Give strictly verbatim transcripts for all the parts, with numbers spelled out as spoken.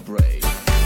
brain.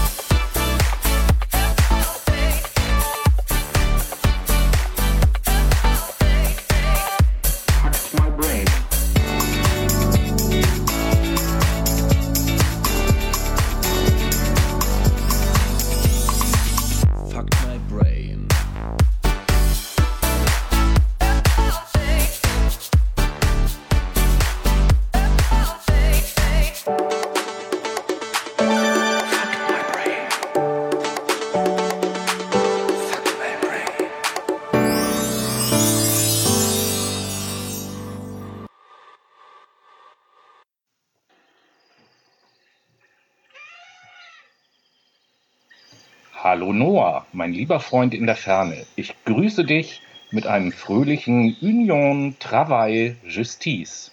Hallo Noah, mein lieber Freund in der Ferne. Ich grüße dich mit einem fröhlichen Union Travail Justice.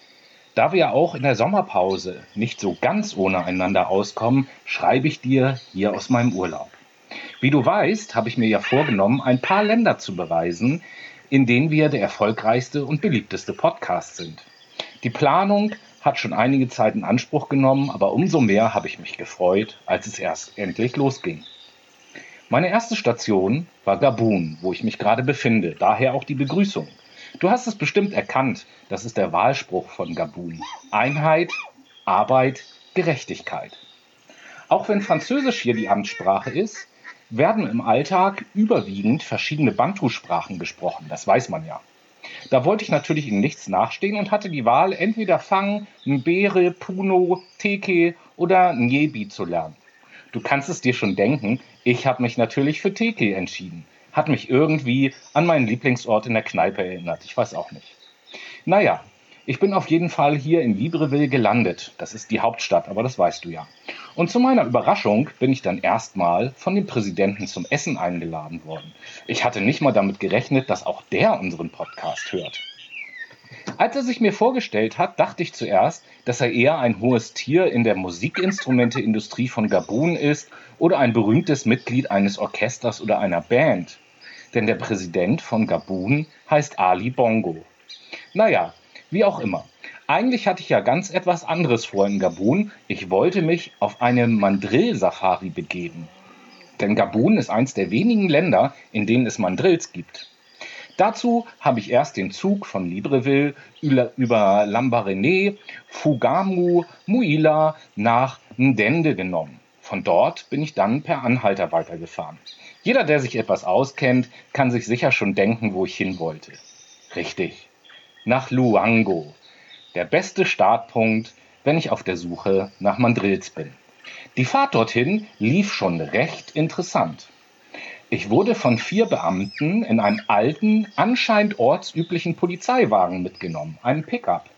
Da wir ja auch in der Sommerpause nicht so ganz ohne einander auskommen, schreibe ich dir hier aus meinem Urlaub. Wie du weißt, habe ich mir ja vorgenommen, ein paar Länder zu bereisen, in denen wir der erfolgreichste und beliebteste Podcast sind. Die Planung hat schon einige Zeit in Anspruch genommen, aber umso mehr habe ich mich gefreut, als es erst endlich losging. Meine erste Station war Gabun, wo ich mich gerade befinde, daher auch die Begrüßung. Du hast es bestimmt erkannt, das ist der Wahlspruch von Gabun. Einheit, Arbeit, Gerechtigkeit. Auch wenn Französisch hier die Amtssprache ist, werden im Alltag überwiegend verschiedene Bantu-Sprachen gesprochen, das weiß man ja. Da wollte ich natürlich in nichts nachstehen und hatte die Wahl, entweder Fang, Mbere, Puno, Teke oder Nyebi zu lernen. Du kannst es dir schon denken, ich habe mich natürlich für Teke entschieden. Hat mich irgendwie an meinen Lieblingsort in der Kneipe erinnert, ich weiß auch nicht. Naja, ich bin auf jeden Fall hier in Libreville gelandet. Das ist die Hauptstadt, aber das weißt du ja. Und zu meiner Überraschung bin ich dann erstmal von dem Präsidenten zum Essen eingeladen worden. Ich hatte nicht mal damit gerechnet, dass auch der unseren Podcast hört. Als er sich mir vorgestellt hat, dachte ich zuerst, dass er eher ein hohes Tier in der Musikinstrumenteindustrie von Gabun ist oder ein berühmtes Mitglied eines Orchesters oder einer Band. Denn der Präsident von Gabun heißt Ali Bongo. Naja, wie auch immer. Eigentlich hatte ich ja ganz etwas anderes vor in Gabun. Ich wollte mich auf eine Mandrill-Safari begeben. Denn Gabun ist eins der wenigen Länder, in denen es Mandrills gibt. Dazu habe ich erst den Zug von Libreville über Lambaréné, Fougamou, Mouila nach Ndende genommen. Von dort bin ich dann per Anhalter weitergefahren. Jeder, der sich etwas auskennt, kann sich sicher schon denken, wo ich hin wollte. Richtig, nach Luango. Der beste Startpunkt, wenn ich auf der Suche nach Mandrills bin. Die Fahrt dorthin lief schon recht interessant. Ich wurde von vier Beamten in einem alten, anscheinend ortsüblichen Polizeiwagen mitgenommen, einem Pickup.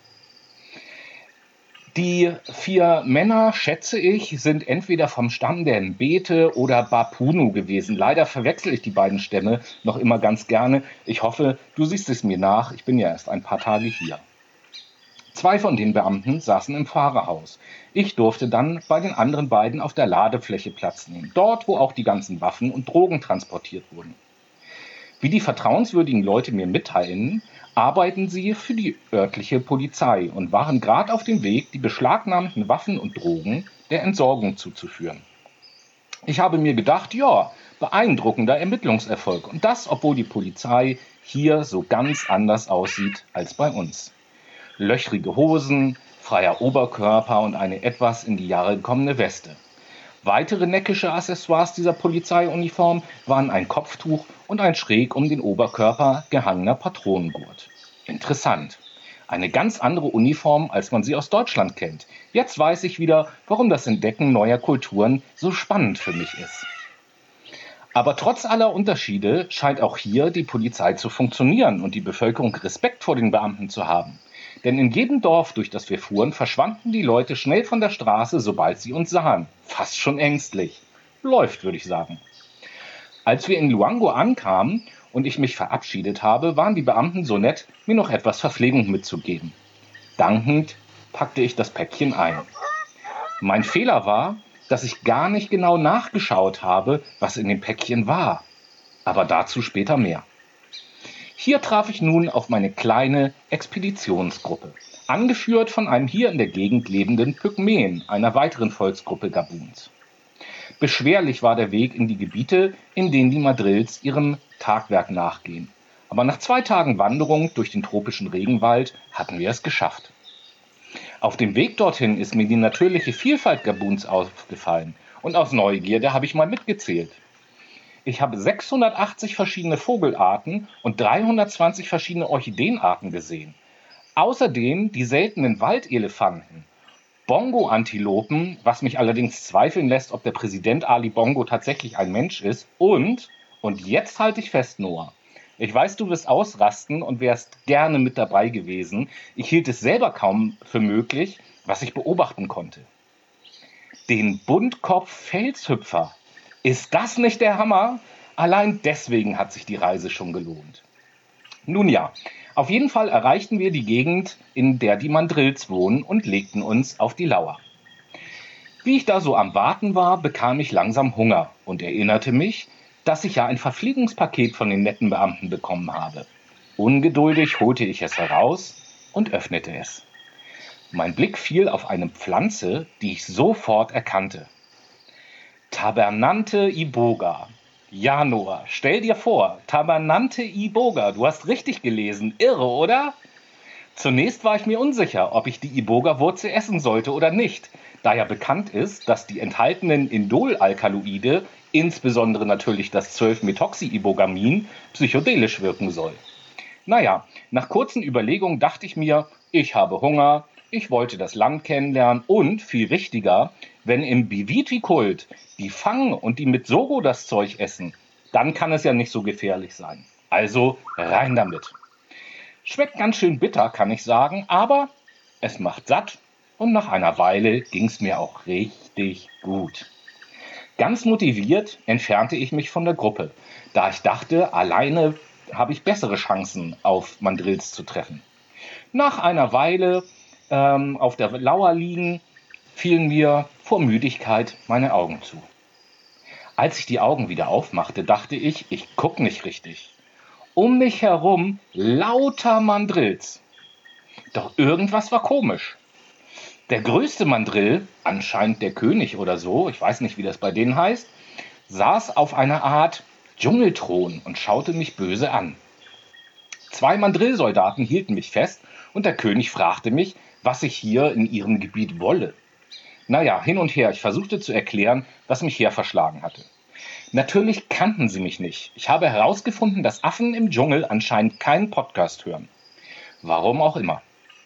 Die vier Männer, schätze ich, sind entweder vom Stamm der Mbete oder Bapunu gewesen. Leider verwechsel ich die beiden Stämme noch immer ganz gerne. Ich hoffe, du siehst es mir nach, ich bin ja erst ein paar Tage hier. Zwei von den Beamten saßen im Fahrerhaus. Ich durfte dann bei den anderen beiden auf der Ladefläche Platz nehmen, dort, wo auch die ganzen Waffen und Drogen transportiert wurden. Wie die vertrauenswürdigen Leute mir mitteilen, arbeiten sie für die örtliche Polizei und waren gerade auf dem Weg, die beschlagnahmten Waffen und Drogen der Entsorgung zuzuführen. Ich habe mir gedacht, ja, beeindruckender Ermittlungserfolg. Und das, obwohl die Polizei hier so ganz anders aussieht als bei uns. Löchrige Hosen, freier Oberkörper und eine etwas in die Jahre gekommene Weste. Weitere neckische Accessoires dieser Polizeiuniform waren ein Kopftuch und ein schräg um den Oberkörper gehangener Patronengurt. Interessant. Eine ganz andere Uniform, als man sie aus Deutschland kennt. Jetzt weiß ich wieder, warum das Entdecken neuer Kulturen so spannend für mich ist. Aber trotz aller Unterschiede scheint auch hier die Polizei zu funktionieren und die Bevölkerung Respekt vor den Beamten zu haben. Denn in jedem Dorf, durch das wir fuhren, verschwanden die Leute schnell von der Straße, sobald sie uns sahen. Fast schon ängstlich. Läuft, würde ich sagen. Als wir in Luango ankamen und ich mich verabschiedet habe, waren die Beamten so nett, mir noch etwas Verpflegung mitzugeben. Dankend packte ich das Päckchen ein. Mein Fehler war, dass ich gar nicht genau nachgeschaut habe, was in dem Päckchen war. Aber dazu später mehr. Hier traf ich nun auf meine kleine Expeditionsgruppe, angeführt von einem hier in der Gegend lebenden Pygmäen, einer weiteren Volksgruppe Gabuns. Beschwerlich war der Weg in die Gebiete, in denen die Mandrills ihrem Tagwerk nachgehen. Aber nach zwei Tagen Wanderung durch den tropischen Regenwald hatten wir es geschafft. Auf dem Weg dorthin ist mir die natürliche Vielfalt Gabuns aufgefallen und aus Neugierde habe ich mal mitgezählt. Ich habe sechshundertachtzig verschiedene Vogelarten und dreihundertzwanzig verschiedene Orchideenarten gesehen. Außerdem die seltenen Waldelefanten, Bongo-Antilopen, was mich allerdings zweifeln lässt, ob der Präsident Ali Bongo tatsächlich ein Mensch ist. Und, und jetzt halte ich fest, Noah, ich weiß, du wirst ausrasten und wärst gerne mit dabei gewesen. Ich hielt es selber kaum für möglich, was ich beobachten konnte. Den Buntkopf-Felshüpfer. Ist das nicht der Hammer? Allein deswegen hat sich die Reise schon gelohnt. Nun ja, auf jeden Fall erreichten wir die Gegend, in der die Mandrills wohnen und legten uns auf die Lauer. Wie ich da so am Warten war, bekam ich langsam Hunger und erinnerte mich, dass ich ja ein Verpflegungspaket von den netten Beamten bekommen habe. Ungeduldig holte ich es heraus und öffnete es. Mein Blick fiel auf eine Pflanze, die ich sofort erkannte. Tabernante iboga. Ja, Noah, stell dir vor, Tabernante iboga, du hast richtig gelesen, irre, oder? Zunächst war ich mir unsicher, ob ich die Iboga-Wurzel essen sollte oder nicht, da ja bekannt ist, dass die enthaltenen Indolalkaloide, insbesondere natürlich das zwölf-Methoxy-Ibogamin, psychedelisch wirken soll. Naja, nach kurzen Überlegungen dachte ich mir, ich habe Hunger, ich wollte das Land kennenlernen und, viel wichtiger, wenn im Biviti-Kult die fangen und die mit Sogo das Zeug essen, dann kann es ja nicht so gefährlich sein. Also rein damit. Schmeckt ganz schön bitter, kann ich sagen, aber es macht satt und nach einer Weile ging es mir auch richtig gut. Ganz motiviert entfernte ich mich von der Gruppe, da ich dachte, alleine habe ich bessere Chancen, auf Mandrills zu treffen. Nach einer Weile ähm, auf der Lauer liegen, fielen mir vor Müdigkeit meine Augen zu. Als ich die Augen wieder aufmachte, dachte ich, ich gucke nicht richtig. Um mich herum lauter Mandrills. Doch irgendwas war komisch. Der größte Mandrill, anscheinend der König oder so, ich weiß nicht, wie das bei denen heißt, saß auf einer Art Dschungelthron und schaute mich böse an. Zwei Mandrillsoldaten hielten mich fest und der König fragte mich, was ich hier in ihrem Gebiet wolle. Naja, hin und her, ich versuchte zu erklären, was mich hier verschlagen hatte. Natürlich kannten sie mich nicht. Ich habe herausgefunden, dass Affen im Dschungel anscheinend keinen Podcast hören. Warum auch immer.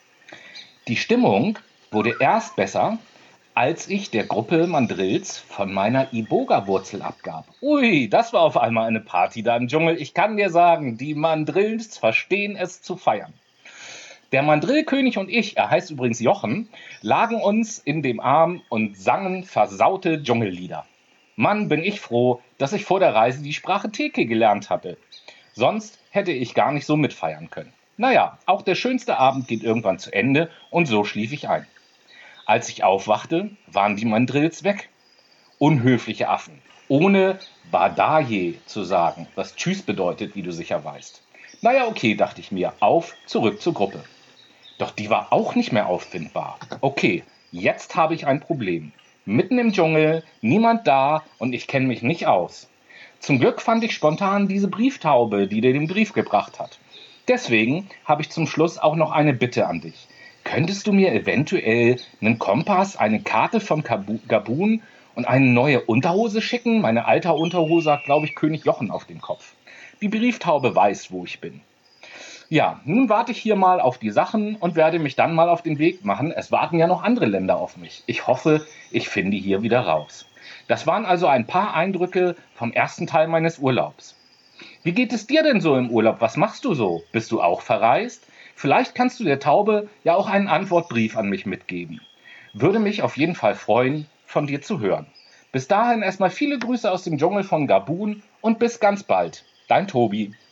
Die Stimmung wurde erst besser, als ich der Gruppe Mandrills von meiner Iboga-Wurzel abgab. Ui, das war auf einmal eine Party da im Dschungel. Ich kann dir sagen, die Mandrills verstehen es zu feiern. Der Mandrillkönig und ich, er heißt übrigens Jochen, lagen uns in dem Arm und sangen versaute Dschungellieder. Mann, bin ich froh, dass ich vor der Reise die Sprache Teke gelernt hatte. Sonst hätte ich gar nicht so mitfeiern können. Naja, auch der schönste Abend geht irgendwann zu Ende und so schlief ich ein. Als ich aufwachte, waren die Mandrills weg. Unhöfliche Affen, ohne Badaye zu sagen, was Tschüss bedeutet, wie du sicher weißt. Naja, okay, dachte ich mir, auf, zurück zur Gruppe. Doch die war auch nicht mehr auffindbar. Okay, jetzt habe ich ein Problem. Mitten im Dschungel, niemand da und ich kenne mich nicht aus. Zum Glück fand ich spontan diese Brieftaube, die dir den Brief gebracht hat. Deswegen habe ich zum Schluss auch noch eine Bitte an dich. Könntest du mir eventuell einen Kompass, eine Karte von Gabun und eine neue Unterhose schicken? Meine alte Unterhose hat, glaube ich, König Jochen auf dem Kopf. Die Brieftaube weiß, wo ich bin. Ja, nun warte ich hier mal auf die Sachen und werde mich dann mal auf den Weg machen. Es warten ja noch andere Länder auf mich. Ich hoffe, ich finde hier wieder raus. Das waren also ein paar Eindrücke vom ersten Teil meines Urlaubs. Wie geht es dir denn so im Urlaub? Was machst du so? Bist du auch verreist? Vielleicht kannst du der Taube ja auch einen Antwortbrief an mich mitgeben. Würde mich auf jeden Fall freuen, von dir zu hören. Bis dahin erstmal viele Grüße aus dem Dschungel von Gabun und bis ganz bald. Dein Tobi.